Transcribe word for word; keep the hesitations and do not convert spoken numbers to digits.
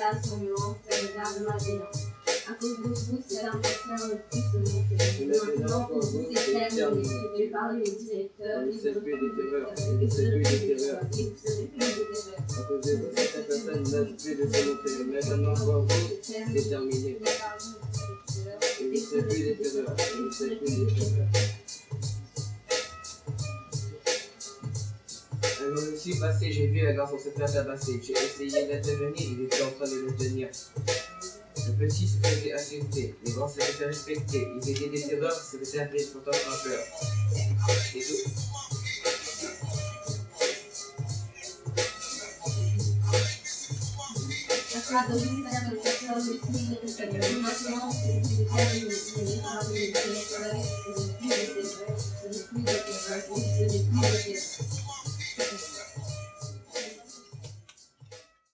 à son nom, c'est le garde malveillance. À cause de vous, cela me frère le plus de mon maintenant, pour vous, c'est terminé. Je vais parler au directeur, il ne plus des terreurs, il ne plus des terreurs, il ne plus des terreurs. À cause de vous, certaines personnes n'ont plus de volonté. Maintenant, pour vous, c'est terminé. Il ne plus des terreurs, il ne plus des terreurs. Un jour ici passé, j'ai vu un garçon se faire tabasser. J'ai essayé d'intervenir, il était en train de le tenir. Le petit se faisait accepter, les grands se faisaient respecter. Ils étaient des terreurs, se faisaient appeler pourtant sans peur. C'est tout. À cause de vous, cela me frère le plus de mon maintenant, c'est terminé. Je vais parler au directeur, il ne plus des terreurs.